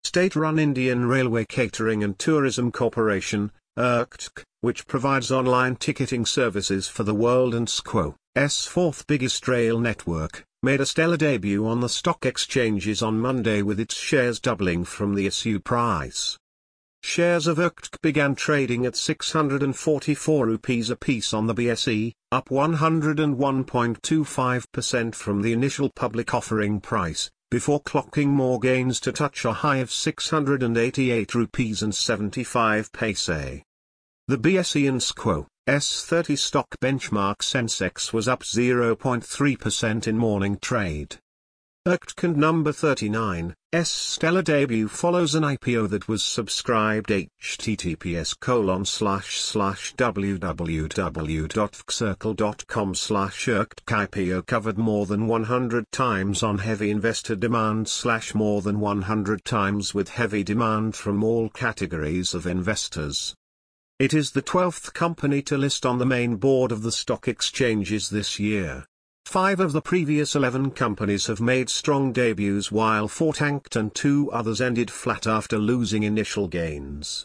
state-run Indian Railway Catering and Tourism Corporation, IRCTC, which provides online ticketing services for the World and SQO's fourth biggest rail network, made a stellar debut on the stock exchanges on Monday with its shares doubling from the issue price. Shares of IRCTC began trading at 644 rupees apiece on the BSE, up 101.25% from the initial public offering price, before clocking more gains to touch a high of 688 rupees and 75 paise. The BSE and SQO's 30 stock benchmark Sensex was up 0.3% in morning trade. IRCTC and number 39's stellar debut follows an IPO that was subscribed https://www.fcircle.com/IRCTC IPO covered more than 100 times on heavy investor demand / more than 100 times with heavy demand from all categories of investors. It is the 12th company to list on the main board of the stock exchanges this year. 5 of the previous 11 companies have made strong debuts while 4 tanked and 2 others ended flat after losing initial gains.